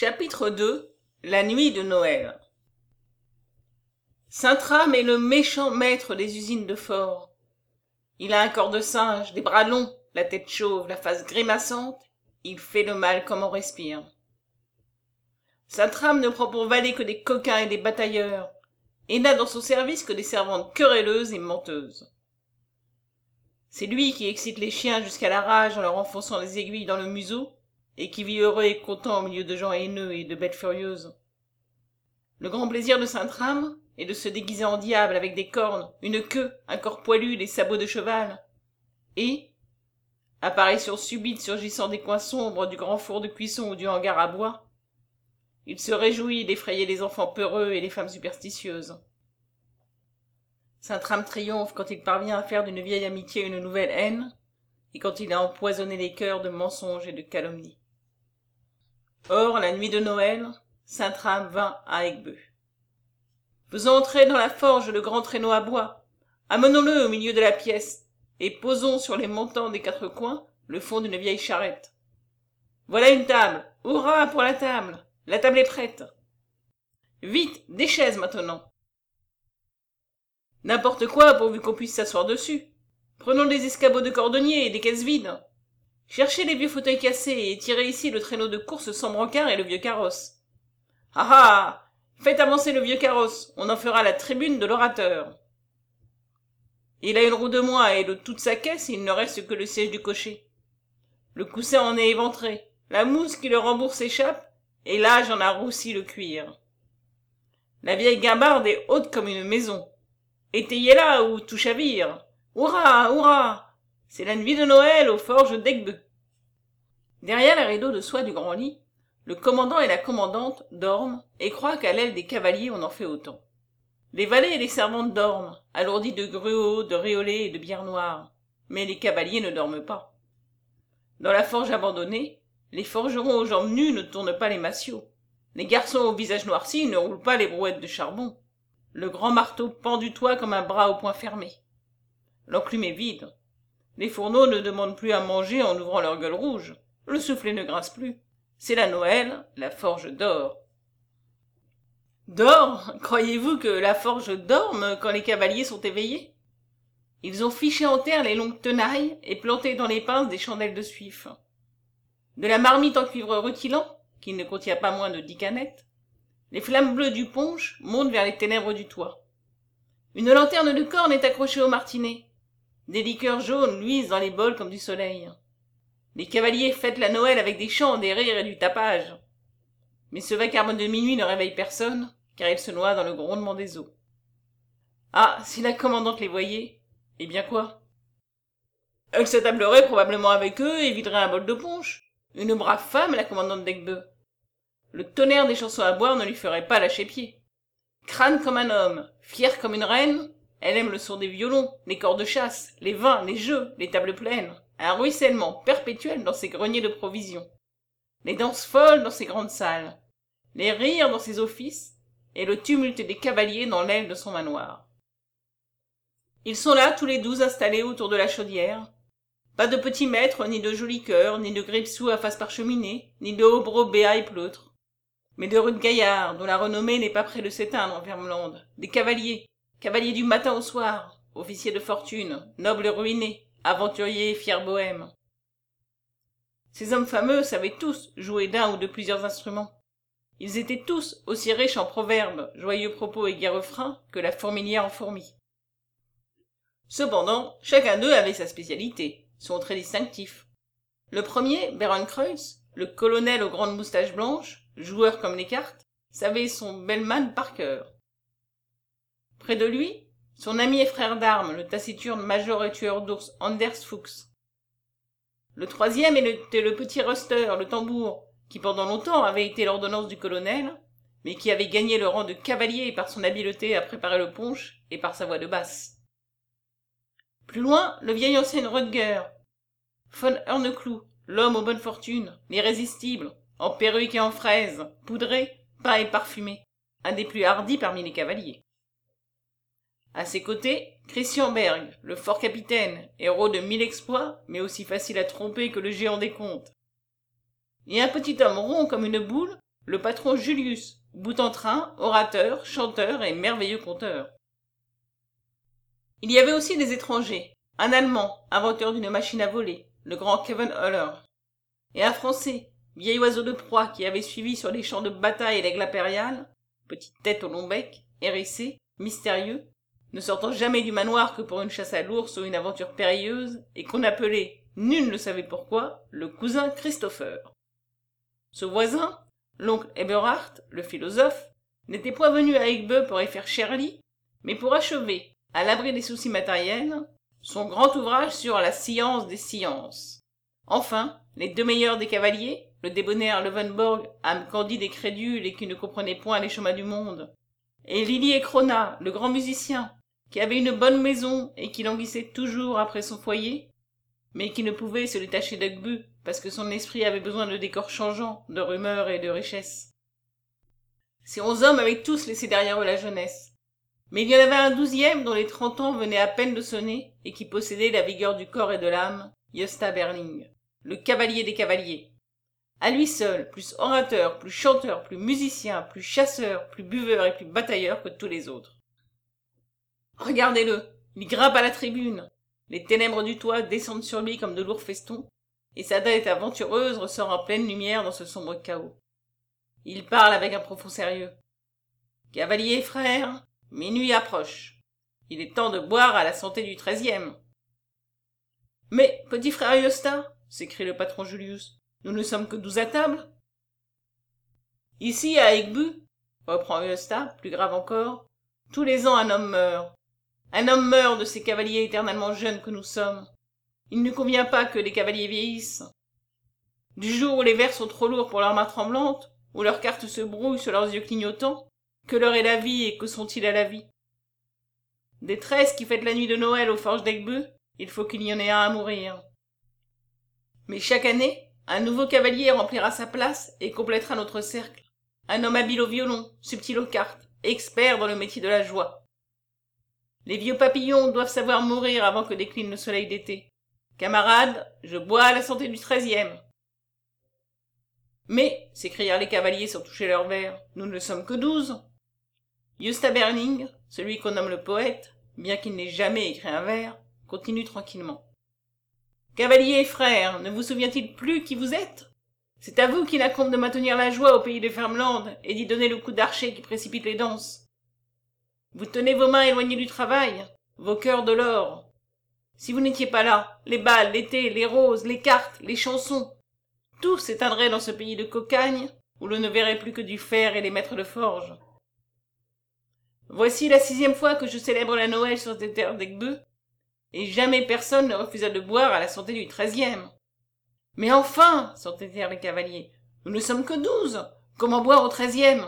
Chapitre 2. La nuit de Noël. Sintram est le méchant maître des usines de Fort. Il a un corps de singe, des bras longs, la tête chauve, la face grimaçante. Il fait le mal comme on respire. Sintram ne prend pour valet que des coquins et des batailleurs, et n'a dans son service que des servantes querelleuses et menteuses. C'est lui qui excite les chiens jusqu'à la rage en leur enfonçant les aiguilles dans le museau, et qui vit heureux et content au milieu de gens haineux et de bêtes furieuses. Le grand plaisir de Sintram est de se déguiser en diable avec des cornes, une queue, un corps poilu, des sabots de cheval, et, apparition subite surgissant des coins sombres du grand four de cuisson ou du hangar à bois, il se réjouit d'effrayer les enfants peureux et les femmes superstitieuses. Sintram triomphe quand il parvient à faire d'une vieille amitié une nouvelle haine, et quand il a empoisonné les cœurs de mensonges et de calomnies. Or, la nuit de Noël, Sintram vint à Aiguebœuf. Faisons entrer dans la forge le grand traîneau à bois, amenons-le au milieu de la pièce, et posons sur les montants des quatre coins le fond d'une vieille charrette. Voilà une table, hurrah pour la table est prête. Vite, des chaises maintenant. N'importe quoi pourvu qu'on puisse s'asseoir dessus. Prenons des escabeaux de cordonnier et des caisses vides. Cherchez les vieux fauteuils cassés et tirez ici le traîneau de course sans brancard et le vieux carrosse. Ah ah! Faites avancer le vieux carrosse, on en fera la tribune de l'orateur. Il a une roue de moins et de toute sa caisse il ne reste que le siège du cocher. Le coussin en est éventré, la mousse qui le rembourse s'échappe, et l'âge en a roussi le cuir. La vieille guimbarde est haute comme une maison. Étayez-la ou tout chavire. Hurrah, hurrah! C'est la nuit de Noël aux forges d'Aiguebœuf. Derrière les rideaux de soie du grand lit, le commandant et la commandante dorment et croient qu'à l'aile des cavaliers on en fait autant. Les valets et les servantes dorment, alourdis de gruau, de réolés et de bière noire, mais les cavaliers ne dorment pas. Dans la forge abandonnée, les forgerons aux jambes nues ne tournent pas les massiaux, les garçons au visage noirci ne roulent pas les brouettes de charbon, le grand marteau pend du toit comme un bras au poing fermé. L'enclume est vide. Les fourneaux ne demandent plus à manger en ouvrant leur gueule rouge. Le soufflet ne grince plus. C'est la Noël, la forge dort. Dort? Croyez-vous que la forge dorme quand les cavaliers sont éveillés? Ils ont fiché en terre les longues tenailles et planté dans les pinces des chandelles de suif. De la marmite en cuivre rutilant, qui ne contient pas moins de 10 canettes, les flammes bleues du punch montent vers les ténèbres du toit. Une lanterne de corne est accrochée au martinet. Des liqueurs jaunes luisent dans les bols comme du soleil. Les cavaliers fêtent la Noël avec des chants, des rires et du tapage. Mais ce vacarme de minuit ne réveille personne, car il se noie dans le grondement des eaux. Ah, si la commandante les voyait, eh bien quoi? Elle s'attablerait probablement avec eux et viderait un bol de punch. Une brave femme, la commandante d'Aiguebœuf. Le tonnerre des chansons à boire ne lui ferait pas lâcher pied. Crâne comme un homme, fière comme une reine, elle aime le son des violons, les corps de chasse, les vins, les jeux, les tables pleines, un ruissellement perpétuel dans ses greniers de provisions, les danses folles dans ses grandes salles, les rires dans ses offices, et le tumulte des cavaliers dans l'aile de son manoir. Ils sont là tous les 12 installés autour de la chaudière. Pas de petits maîtres, ni de jolis cœurs, ni de grippe-sous à face par cheminée, ni de hobereaux béats et pleutres, mais de rudes gaillards dont la renommée n'est pas près de s'éteindre en Vermlande, des cavaliers du matin au soir, officiers de fortune, nobles ruinés, aventuriers et fiers bohèmes. Ces hommes fameux savaient tous jouer d'un ou de plusieurs instruments. Ils étaient tous aussi riches en proverbes, joyeux propos et gai refrains que la fourmilière en fourmis. Cependant, chacun d'eux avait sa spécialité, son trait distinctif. Le premier, Behrenkreuz, le colonel aux grandes moustaches blanches, joueur comme les cartes, savait son bellman par cœur. Près de lui, son ami et frère d'armes, le taciturne major et tueur d'ours Anders Fuchs. Le troisième était le petit Ruster, le tambour, qui pendant longtemps avait été l'ordonnance du colonel, mais qui avait gagné le rang de cavalier par son habileté à préparer le punch et par sa voix de basse. Plus loin, le vieil ancien Rutger, von Hörneclou, l'homme aux bonnes fortunes, l'irrésistible, en perruque et en fraise, poudré, peint et parfumé, un des plus hardis parmi les cavaliers. À ses côtés, Christian Berg, le fort capitaine, héros de 1000 exploits, mais aussi facile à tromper que le géant des contes. Et un petit homme rond comme une boule, le patron Julius, boute-en-train, orateur, chanteur et merveilleux conteur. Il y avait aussi des étrangers, un Allemand, inventeur d'une machine à voler, le grand Kevin Euler, et un Français, vieil oiseau de proie qui avait suivi sur les champs de bataille l'aigle impérial, petite tête au long bec, hérissé, mystérieux, ne sortant jamais du manoir que pour une chasse à l'ours ou une aventure périlleuse, et qu'on appelait, nul ne savait pourquoi, le cousin Christopher. Ce voisin, l'oncle Eberhard, le philosophe, n'était point venu à Aigbe pour y faire Shirley, mais pour achever, à l'abri des soucis matériels, son grand ouvrage sur la science des sciences. Enfin, les deux meilleurs des cavaliers, le débonnaire Löwenborg, âme candide et crédule et qui ne comprenait point les chemins du monde, et Lily et Crona, le grand musicien, qui avait une bonne maison et qui languissait toujours après son foyer, mais qui ne pouvait se détacher d'Aigbe parce que son esprit avait besoin de décors changeants, de rumeurs et de richesses. Ces 11 hommes avaient tous laissé derrière eux la jeunesse, mais il y en avait un 12e dont les 30 ans venaient à peine de sonner et qui possédait la vigueur du corps et de l'âme, Gösta Berling, le cavalier des cavaliers. À lui seul, plus orateur, plus chanteur, plus musicien, plus chasseur, plus buveur et plus batailleur que tous les autres. Regardez-le, il grimpe à la tribune, les ténèbres du toit descendent sur lui comme de lourds festons, et sa tête aventureuse ressort en pleine lumière dans ce sombre chaos. Il parle avec un profond sérieux. « Cavaliers et frères, minuit approche. Il est temps de boire à la santé du 13e. »« Mais, petit frère Gösta, s'écrie le patron Julius, nous ne sommes que 12 à table. »« Ici, à Aigbe, reprend Gösta, plus grave encore, tous les ans un homme meurt. Un homme meurt de ces cavaliers éternellement jeunes que nous sommes. Il ne convient pas que les cavaliers vieillissent. Du jour où les vers sont trop lourds pour leurs mains tremblantes, où leurs cartes se brouillent sur leurs yeux clignotants, que l'heure est la vie et que sont-ils à la vie? Des 13 qui fêtent la nuit de Noël aux forges d'Aigbe, il faut qu'il y en ait un à mourir. Mais chaque année, un nouveau cavalier remplira sa place et complétera notre cercle. Un homme habile au violon, subtil aux cartes, expert dans le métier de la joie. Les vieux papillons doivent savoir mourir avant que décline le soleil d'été. Camarades, je bois à la santé du 13e. Mais, s'écrièrent les cavaliers sans toucher leur verre, nous ne sommes que 12. Gösta Berling, celui qu'on nomme le poète, bien qu'il n'ait jamais écrit un vers, continue tranquillement. Cavaliers et frères, ne vous souvient-il plus qui vous êtes? C'est à vous qu'il incombe de maintenir la joie au pays de Fermland et d'y donner le coup d'archet qui précipite les danses. Vous tenez vos mains éloignées du travail, vos cœurs de l'or. Si vous n'étiez pas là, les balles, l'été, les roses, les cartes, les chansons, tout s'éteindrait dans ce pays de cocagne où l'on ne verrait plus que du fer et les maîtres de forge. Voici la 6e fois que je célèbre la Noël sur ces terres d'Aigbe, et jamais personne ne refusa de boire à la santé du 13e. Mais enfin, s'entêtèrent les cavaliers, nous ne sommes que 12, comment boire au 13e?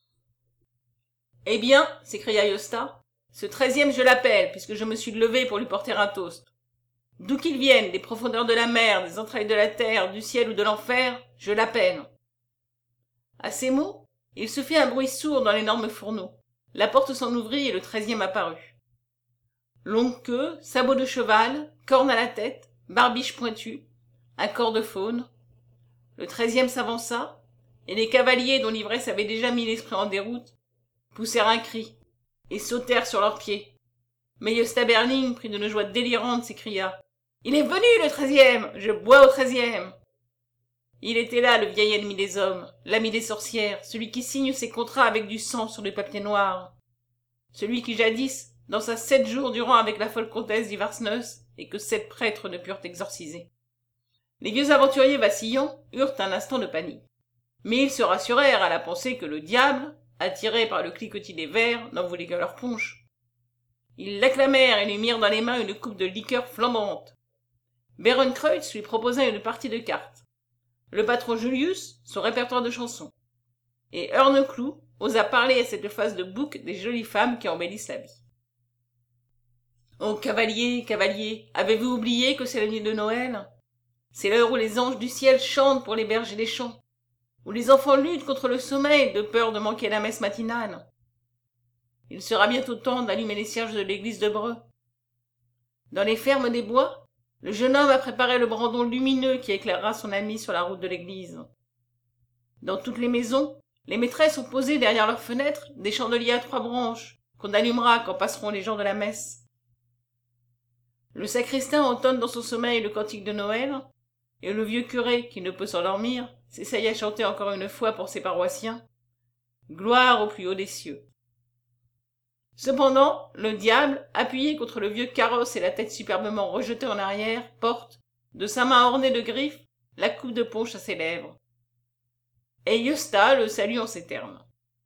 Eh bien, s'écria Gösta, ce 13e je l'appelle, puisque je me suis levé pour lui porter un toast. D'où qu'il vienne, des profondeurs de la mer, des entrailles de la terre, du ciel ou de l'enfer, je l'appelle. À ces mots, il se fit un bruit sourd dans l'énorme fourneau. La porte s'en ouvrit et le 13e apparut. Longue queue, sabots de cheval, corne à la tête, barbiche pointue, un corps de faune. Le 13e s'avança, et les cavaliers dont l'ivresse avait déjà mis l'esprit en déroute poussèrent un cri et sautèrent sur leurs pieds. Mais Gösta Berling, pris d'une joie délirante, s'écria « Il est venu, le 13e! Je bois au 13e !» Il était là, le vieil ennemi des hommes, l'ami des sorcières, celui qui signe ses contrats avec du sang sur du papier noir. Celui qui jadis dansa 7 jours durant avec la folle comtesse d'Ivarsnös et que 7 prêtres ne purent exorciser. Les vieux aventuriers vacillants eurent un instant de panique. Mais ils se rassurèrent à la pensée que le diable, attiré par le cliquetis des verres, n'en voulait que leur punch. Ils l'acclamèrent et lui mirent dans les mains une coupe de liqueur flambante. Berenkreutz lui proposa une partie de cartes. Le patron Julius, son répertoire de chansons. Et Örneclou osa parler à cette face de bouc des jolies femmes qui embellissent la vie. Oh, cavaliers, cavaliers, avez-vous oublié que c'est la nuit de Noël? C'est l'heure où les anges du ciel chantent pour les bergers des champs, où les enfants luttent contre le sommeil de peur de manquer la messe matinale. Il sera bientôt temps d'allumer les cierges de l'église de Breux. Dans les fermes des bois, le jeune homme a préparé le brandon lumineux qui éclairera son ami sur la route de l'église. Dans toutes les maisons, Les maîtresses ont posé derrière leurs fenêtres des chandeliers à 3 branches, qu'on allumera quand passeront les gens de la messe. Le sacristain entonne dans son sommeil le cantique de Noël, et le vieux curé, qui ne peut s'endormir, s'essaye à chanter encore une fois pour ses paroissiens. Gloire au plus haut des cieux. Cependant, le diable, appuyé contre le vieux carrosse et la tête superbement rejetée en arrière, porte, de sa main ornée de griffes, la coupe de punch à ses lèvres. Et Yosta le salue en ces termes.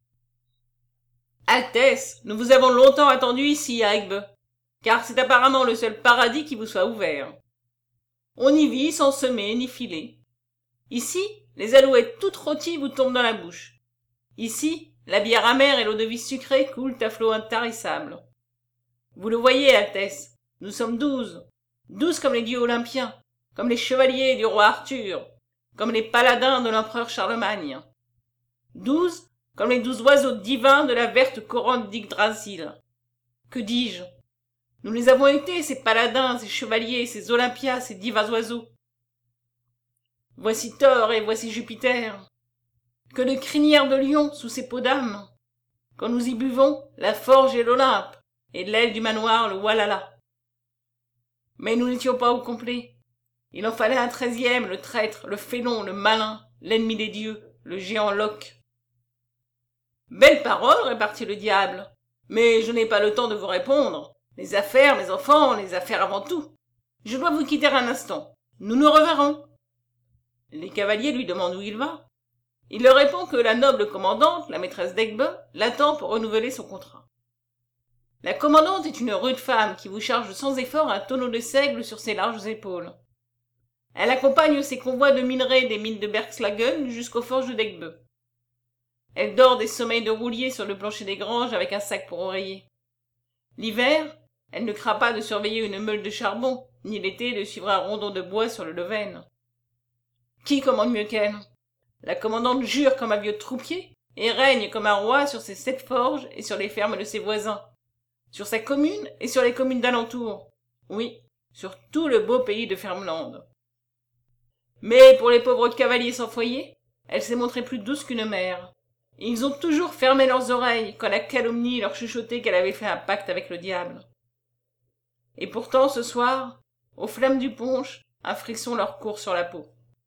Altesse, nous vous avons longtemps attendu ici à Aigbe, car c'est apparemment le seul paradis qui vous soit ouvert. On y vit sans semer ni filer. Ici, les alouettes toutes rôties vous tombent dans la bouche. Ici, la bière amère et l'eau-de-vie sucrée coulent à flots intarissables. Vous le voyez, Altesse, nous sommes 12. 12 comme les dieux olympiens, comme les chevaliers du roi Arthur, comme les paladins de l'empereur Charlemagne. 12 comme les 12 oiseaux divins de la verte couronne d'Yggdrasil. Que dis-je? Nous les avons été, ces paladins, ces chevaliers, ces olympias, ces divins oiseaux. Voici Thor et voici Jupiter. Que de crinières de lion sous ces peaux d'âme. Quand nous y buvons, la forge et l'Olympe, et l'aile du manoir, le Walhalla. Mais nous n'étions pas au complet. Il en fallait un 13e, le traître, le félon, le malin, l'ennemi des dieux, le géant Loke. Belle parole, répartit le diable, mais je n'ai pas le temps de vous répondre. Les affaires, mes enfants, les affaires avant tout. Je dois vous quitter un instant. Nous nous reverrons. Les cavaliers lui demandent où il va. Il leur répond que la noble commandante, la maîtresse d'Aigbe, l'attend pour renouveler son contrat. La commandante est une rude femme qui vous charge sans effort un tonneau de seigle sur ses larges épaules. Elle accompagne ses convois de minerais des mines de Bergslagen jusqu'aux forges d'Aigbe. Elle dort des sommeils de roulier sur le plancher des granges avec un sac pour oreiller. L'hiver, elle ne craint pas de surveiller une meule de charbon, ni l'été de suivre un rondon de bois sur le Leven. Qui commande mieux qu'elle? La commandante jure comme un vieux troupier et règne comme un roi sur ses 7 forges et sur les fermes de ses voisins, sur sa commune et sur les communes d'alentour. Oui, sur tout le beau pays de Fermland. Mais pour les pauvres cavaliers sans foyer, elle s'est montrée plus douce qu'une mère. Ils ont toujours fermé leurs oreilles quand la calomnie leur chuchotait qu'elle avait fait un pacte avec le diable. Et pourtant, ce soir, aux flammes du punch, un frisson leur court sur la peau.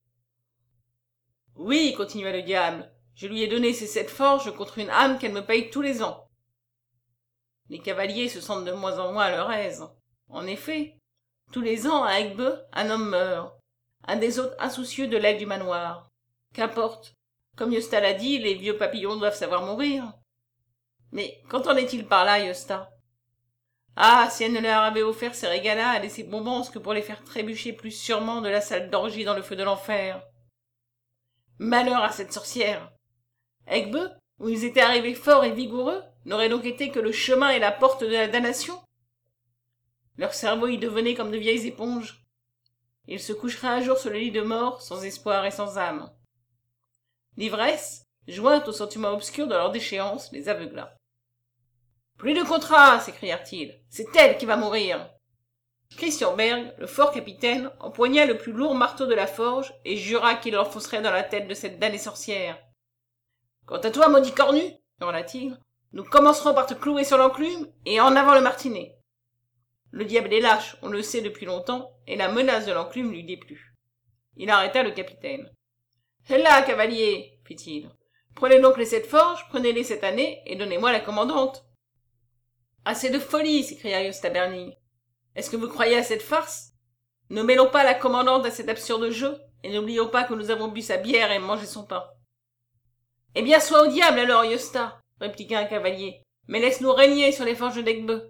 Oui, continua le diable, je lui ai donné ces 7 forges contre une âme qu'elle me paye tous les ans. Les cavaliers se sentent de moins en moins à leur aise. En effet, tous les ans à Aigbe, un homme meurt, un des hôtes insoucieux de l'aile du manoir. Qu'importe. Comme Yosta l'a dit, les vieux papillons doivent savoir mourir. Mais qu'entendait-il par là, Yosta? Ah, si elle ne leur avait offert ces régalas et ces bonbons que pour les faire trébucher plus sûrement de la salle d'orgie dans le feu de l'enfer. Malheur à cette sorcière. Aigbe, où ils étaient arrivés forts et vigoureux, n'aurait donc été que le chemin et la porte de la damnation? Leur cerveau y devenait comme de vieilles éponges. Ils se coucheraient un jour sur le lit de mort, sans espoir et sans âme. L'ivresse, jointe au sentiment obscur de leur déchéance, les aveugla. « Plus de contrat !» s'écrièrent-ils. « C'est elle qui va mourir !» Christian Berg, le fort capitaine, empoigna le plus lourd marteau de la forge et jura qu'il l'enfoncerait dans la tête de cette damnée sorcière. « Quant à toi, maudit cornu !» hurla-t-il, « nous commencerons par te clouer sur l'enclume et en avant le martinet. » Le diable est lâche, on le sait depuis longtemps, et la menace de l'enclume lui déplut. Il arrêta le capitaine. « Là, cavalier, fit-il. Prenez donc les 7 forges, prenez-les cette année, et donnez-moi la commandante. Assez de folie, s'écria Yosta Berling. Est-ce que vous croyez à cette farce? Ne mêlons pas la commandante à cet absurde jeu, et n'oublions pas que nous avons bu sa bière et mangé son pain. Eh bien, sois au diable alors, Yosta, répliqua un cavalier, mais laisse-nous régner sur les forges d'Aigbe.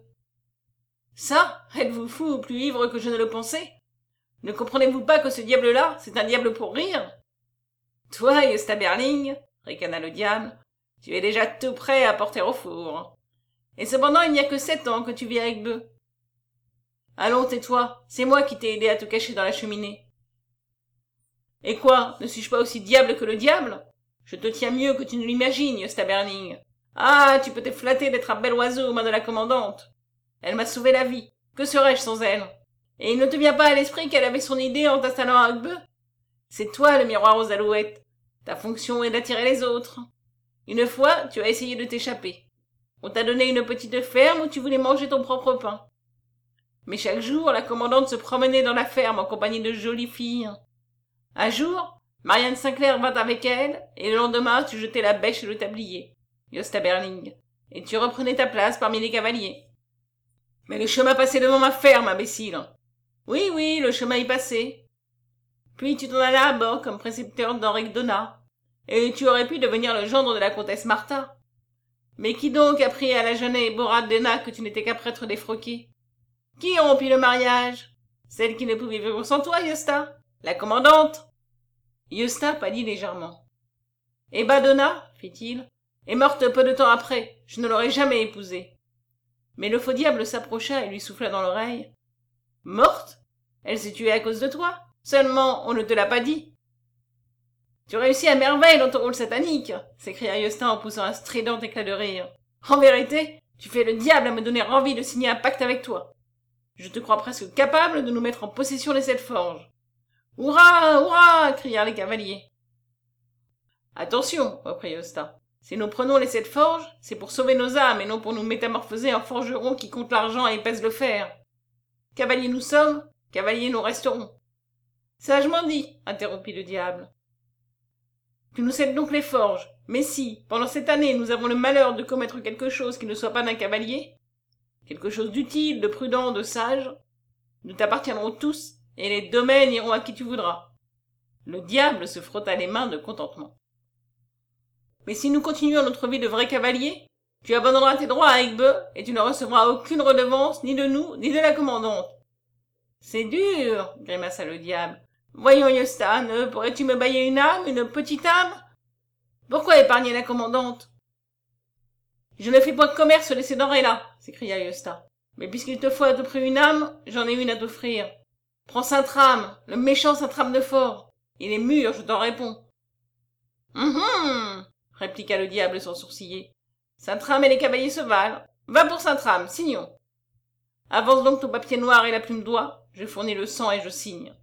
Ça, êtes-vous fou ou plus ivre que je ne le pensais? Ne comprenez-vous pas que ce diable-là, c'est un diable pour rire? Toi, Yosta Berling, ricana le diable, tu es déjà tout prêt à porter au four. Et cependant, il n'y a que 7 ans que tu vis avec Beu. Allons, tais-toi, c'est moi qui t'ai aidé à te cacher dans la cheminée. Et quoi, ne suis-je pas aussi diable que le diable? Je te tiens mieux que tu ne l'imagines, Yosta Berling. Ah, tu peux te flatter d'être un bel oiseau aux mains de la commandante. Elle m'a sauvé la vie. Que serais-je sans elle? Et il ne te vient pas à l'esprit qu'elle avait son idée en t'installant avec Beu? C'est toi le miroir aux alouettes. Ta fonction est d'attirer les autres. Une fois, tu as essayé de t'échapper. On t'a donné une petite ferme où tu voulais manger ton propre pain. Mais chaque jour, la commandante se promenait dans la ferme en compagnie de jolies filles. Un jour, Marianne Sinclair vint avec elle, et le lendemain, tu jetais la bêche et le tablier, Yosta Berling, et tu reprenais ta place parmi les cavaliers. Mais le chemin passait devant ma ferme, imbécile. Oui, oui, le chemin y passait. Puis tu t'en allais à bord comme précepteur d'Henrique Donat, et tu aurais pu devenir le gendre de la comtesse Martha. Mais qui donc a pris à la jeune Borat Dena que tu n'étais qu'un prêtre défroqué? Qui rompit le mariage? Celle qui ne pouvait vivre sans toi, Yosta? La commandante? Yosta pâlit légèrement. Et Badona, fit-il, est morte peu de temps après. Je ne l'aurais jamais épousée. Mais le faux diable s'approcha et lui souffla dans l'oreille. Morte? Elle s'est tuée à cause de toi. Seulement, on ne te l'a pas dit. Tu réussis à merveille dans ton rôle satanique, s'écria Yosta en poussant un strident éclat de rire. En vérité, tu fais le diable à me donner envie de signer un pacte avec toi. Je te crois presque capable de nous mettre en possession de cette forge. Hurrah! Hurrah! Crièrent les cavaliers. Attention, reprit Yosta. Si nous prenons les 7 forges, c'est pour sauver nos âmes et non pour nous métamorphoser en forgerons qui comptent l'argent et pèsent le fer. Cavaliers nous sommes, cavaliers nous resterons. Sagement dit, interrompit le diable. Tu nous cèdes donc les forges, mais si, pendant cette année, nous avons le malheur de commettre quelque chose qui ne soit pas d'un cavalier, quelque chose d'utile, de prudent, de sage, nous t'appartiendrons tous, et les domaines iront à qui tu voudras. Le diable se frotta les mains de contentement. Mais si nous continuons notre vie de vrais cavaliers, tu abandonneras tes droits à Aigbe, et tu ne recevras aucune redevance, ni de nous, ni de la commandante. C'est dur, grimaça le diable. Voyons, Yosta, ne pourrais-tu me bailler une âme, une petite âme? Pourquoi épargner la commandante? Je ne fais point de commerce de ces denrées-là, s'écria Yosta. Mais puisqu'il te faut à tout prix une âme, j'en ai une à t'offrir. Prends Saint-Trame, le méchant Saint-Trame de Fort. Il est mûr, je t'en réponds. Répliqua le diable sans sourciller. Saint-Trame et les cavaliers se valent. Va pour Saint-Trame, signons. Avance donc ton papier noir et la plume d'oie, je fournis le sang et je signe.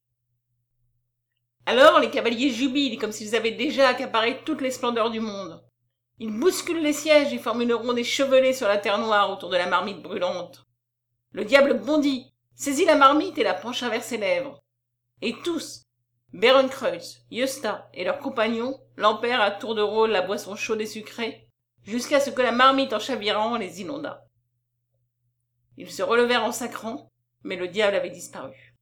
Alors les cavaliers jubilent comme s'ils avaient déjà accaparé toutes les splendeurs du monde. Ils bousculent les sièges et forment une ronde échevelée sur la terre noire autour de la marmite brûlante. Le diable bondit, saisit la marmite et la pencha vers ses lèvres. Et tous, Berenkreutz, Yosta et leurs compagnons, lampèrent à tour de rôle la boisson chaude et sucrée, jusqu'à ce que la marmite en chavirant les inondât. Ils se relevèrent en sacrant, mais le diable avait disparu.